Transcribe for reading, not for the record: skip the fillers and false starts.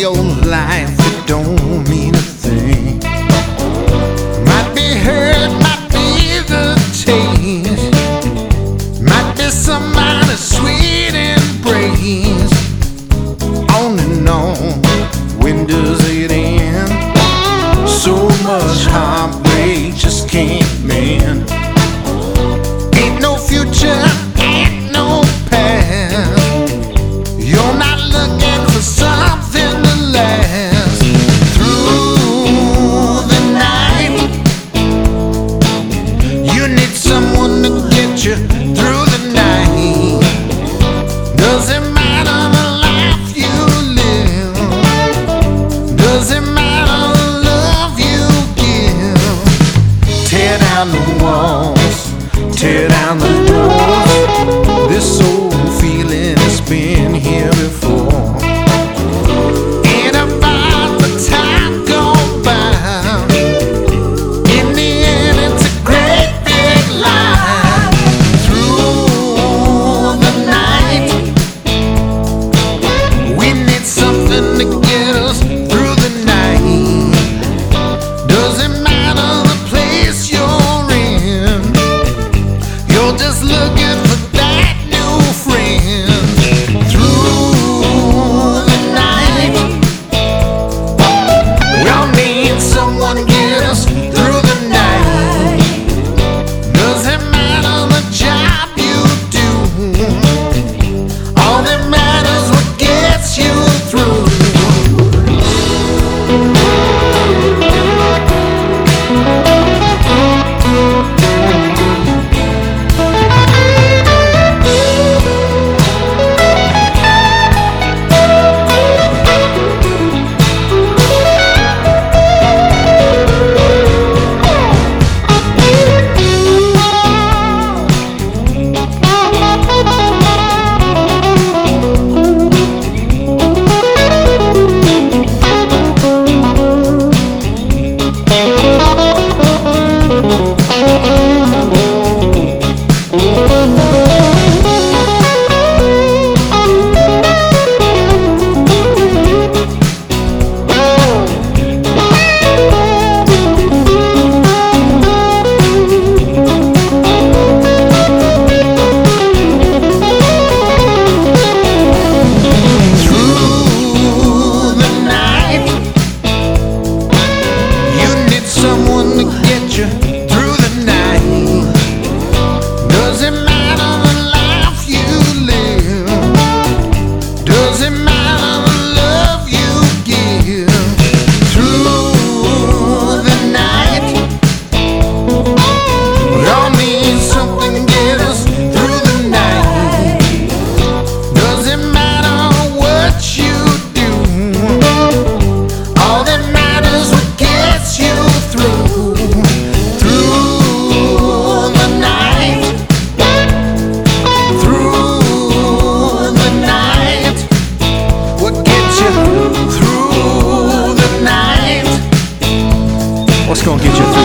your life, it don't mean a thing. Might be hurt, might be the taste, might be somebody's sweet embrace. On and on, when does it end? So much heartbreak just can't mend. Ain't no future, ain't no past. You're not looking for something to last. Through the night, you need someone to get you through the night. Doesn't matter the life you live, doesn't matter the love you give. Tear down the walls, tear down the doors. This old feeling has been here before. Ain't about the time gone by. In the end, it's a great big lie. Through the night, we need something to get us through the night. Doesn't matter the place you're in, you're just looking for that new friend. Through the night, we all need someone to get us through the night. Doesn't matter the job you do, all that matters what gets you through. Someone to get you through the night. Doesn't matter the life you live, doesn't matter the love you give. Through the night, we all need something to get us through the night. Doesn't matter what you do, all that matters what gets you through. Through the night, what gets you through the night? What's gonna get you through?